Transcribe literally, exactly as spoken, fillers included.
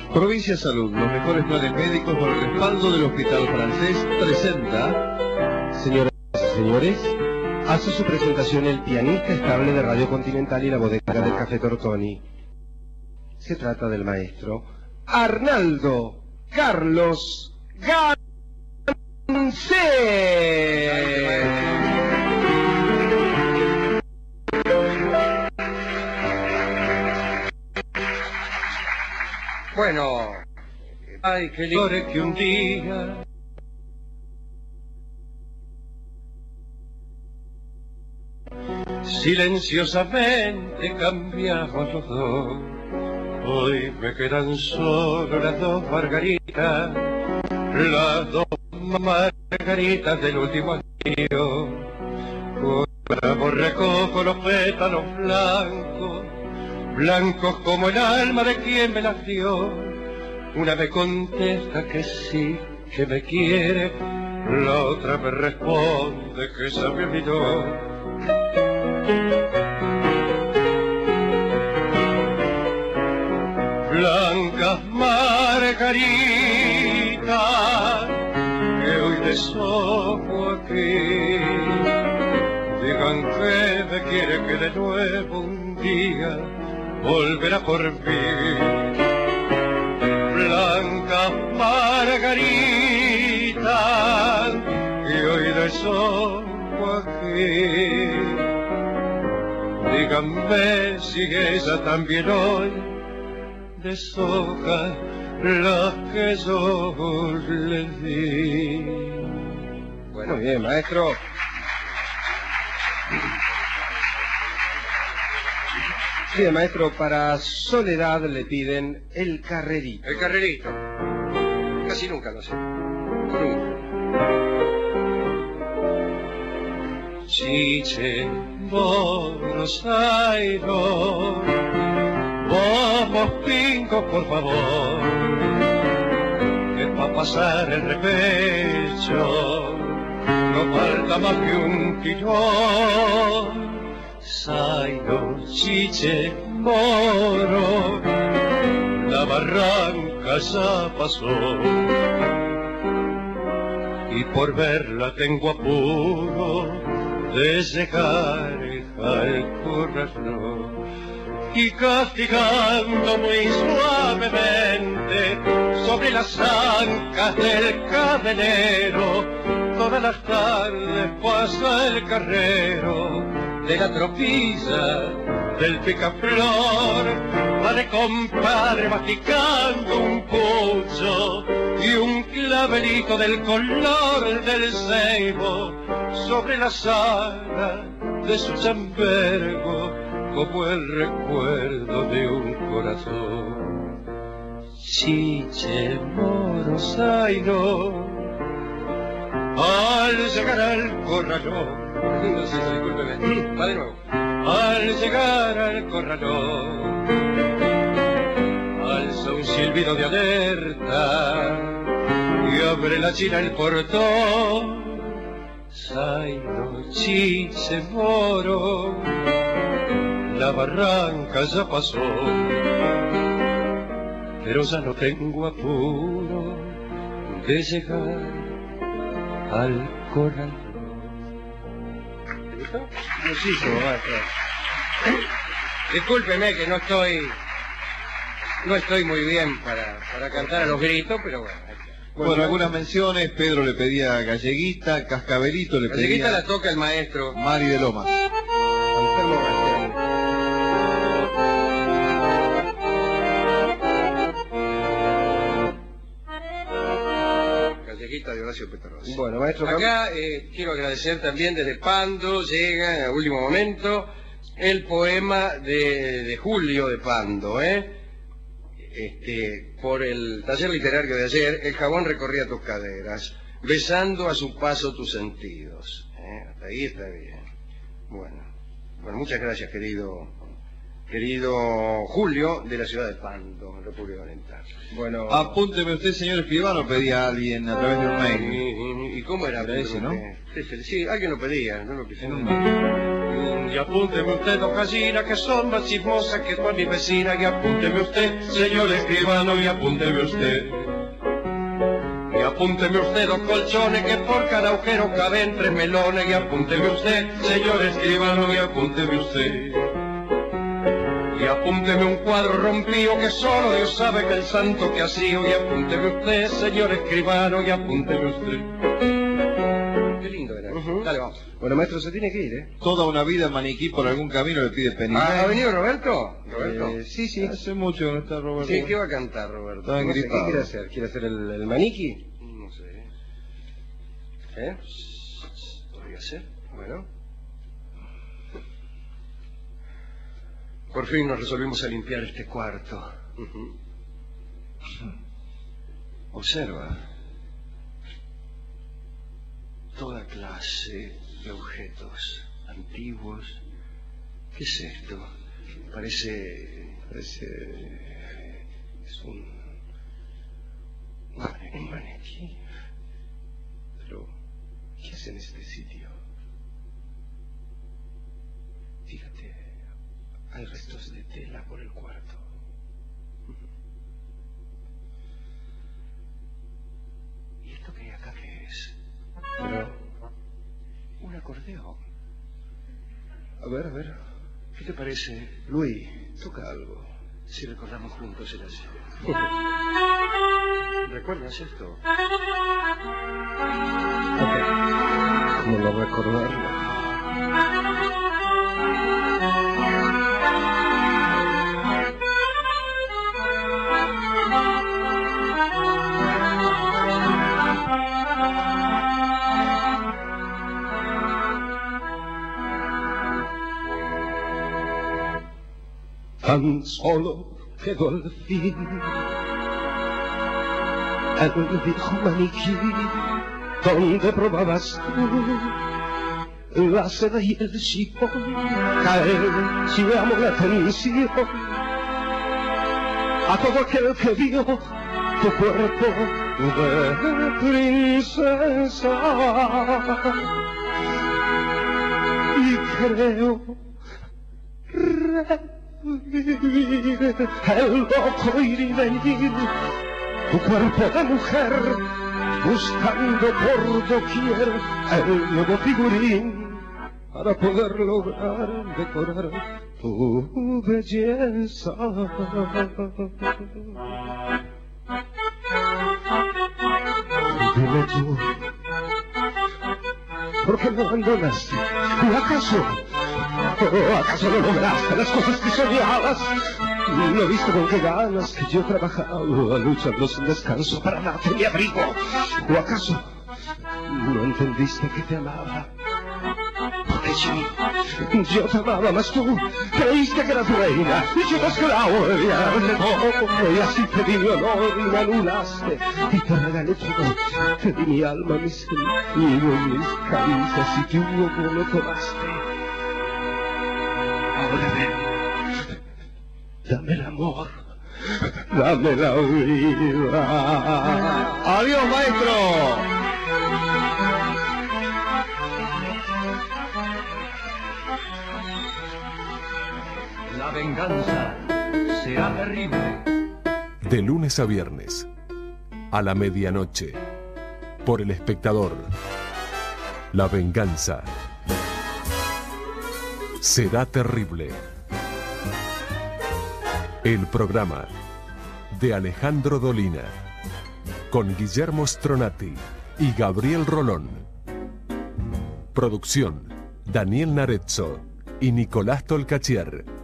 Provincia Salud, los mejores planes médicos por el respaldo del Hospital Francés, presenta... Señoras y señores, hace su presentación el pianista estable de Radio Continental y la bodega del Café Tortoni. Se trata del maestro Arnaldo Carlos Gansé. Bueno, ay, qué lindo que un día silenciosamente cambiamos los dos. Hoy me quedan solo las dos margaritas, las dos margaritas del último adiós. Por amor recojo los pétalos blancos, blancos como el alma de quien me las dio. Una me contesta que sí, que me quiere, la otra me responde que se me olvidó. Blancas margaritas que hoy deshojo aquí, digan que me quiere, que de nuevo un día volverá por mí. Blancas margaritas que hoy deshojo aquí, díganme si ella también hoy deshoja las que yo les di. Bueno, muy bien, maestro. Bien, maestro, para Soledad le piden el carrerito. El carrerito. Casi nunca lo sé. Nunca. Chiche, Buenos Aires, vamos pincos, por favor, que pa' pasar el repecho no falta más que un tirón. Zaino, Chiche, Moro, la barranca ya pasó, y por verla tengo apuro de llegar al corralón. Y castigando muy suavemente sobre las ancas del cadenero, todas las tardes pasa el carrero de la tropilla del picaflor, va de compadre masticando un pucho y un clavelito del color del ceibo sobre la sala de su chambergo, como el recuerdo de un corazón. Chiche, Moro, Zaino, al llegar al corralón, no sé, discúlpeme, va de nuevo. Al llegar al corralón, alza un silbido de alerta y abre la china el portón. Zaino, Chiche, Moro, la barranca ya pasó, pero ya no tengo apuro de llegar al corral. Discúlpeme que no estoy no estoy muy bien para, para cantar a los gritos, pero bueno. Bueno, bueno, algunas menciones. Pedro le pedía Galleguita, Cascabelito le Galleguita pedía... la toca el maestro Mari de Lomas. De Horacio Petarrosi. Bueno, maestro. Acá eh, quiero agradecer también desde Pando, llega en el último momento el poema de, de Julio de Pando, ¿eh? Este, por el taller literario de ayer, el jabón recorría tus caderas, besando a su paso tus sentidos. ¿eh? Hasta ahí está bien. Bueno, bueno, muchas gracias, querido querido Julio, de la ciudad de Pando, República Oriental. Bueno... Apúnteme usted, señor escribano, pedía a alguien a través de un mail. ¿Y, y, y cómo era? Era ese, ¿no? Sí, sí, sí, alguien lo pedía, no lo quise. En un mail. Y apúnteme usted, don Gallina, que son más chismosas que toda mi vecina. Y apúnteme usted, señor escribano, y apúnteme usted. Y apúnteme usted, dos colchones, que por cada agujero caben tres melones. Y apúnteme usted, señor escribano, y apúnteme usted. Y apúnteme un cuadro rompido que solo Dios sabe que el santo que ha sido. Y apúnteme usted, señor escribano, y apúnteme usted. Qué lindo era. Uh-huh. Dale, vamos. Bueno, maestro, se tiene que ir, ¿eh? Toda una vida maniquí por algún camino le pide penitencia. ¿Ha venido Roberto? ¿Roberto? Eh, sí, sí. Hace mucho que no está Roberto. Sí, ¿qué va a cantar, Roberto? Está No sé, ¿qué gripado. quiere hacer? ¿Quiere hacer el, el maniquí? No sé. ¿Eh? ¿Podría ser? Bueno. Por fin nos resolvimos a limpiar este cuarto. Uh-huh. Observa. Toda clase de objetos antiguos. ¿Qué es esto? Parece... Parece... Es un... Un maniquí. Pero... ¿qué hace en este sitio? Fíjate... hay restos de tela por el cuarto. ¿Y esto que hay acá qué es? Pero... Un acordeón. a ver, a ver... ¿Qué te parece Luis, toca algo. si recordamos juntos el ayer? ¿Recuerdas esto? ¿Cómo no recordarlo? Tan solo quedó al fin el viejo maniquí donde probabas tú la seda y el chipón. Caer si llamo la atención a todo aquel que vio tu cuerpo de princesa. Y creo revivir el loco ir y venir, tu cuerpo de mujer, buscando por doquier el nuevo figurín, para poder lograr decorar tu belleza. Dime tú, ¿por qué me abandonaste? ¿O acaso, o acaso no lograste las cosas que soñabas? ¿No viste con qué ganas que yo trabajaba luchando sin descanso para darte mi abrigo? ¿O acaso no entendiste que te amaba? Porque yo, yo te amaba, mas tú creíste que eras reina y yo esclavo de darle todo, y así te di mi honor y me anulaste y te regalé todo. Te di mi alma, mis sentidos, mis caricias y tú no lo tomaste. Ahora ven, dame el amor, dame la vida. ¡Adiós, maestro! La venganza será terrible. De lunes a viernes, a la medianoche, por El Espectador. La venganza será terrible. El programa de Alejandro Dolina, con Guillermo Stronati y Gabriel Rolón. Producción, Daniel Narezzo y Nicolás Tolcachier.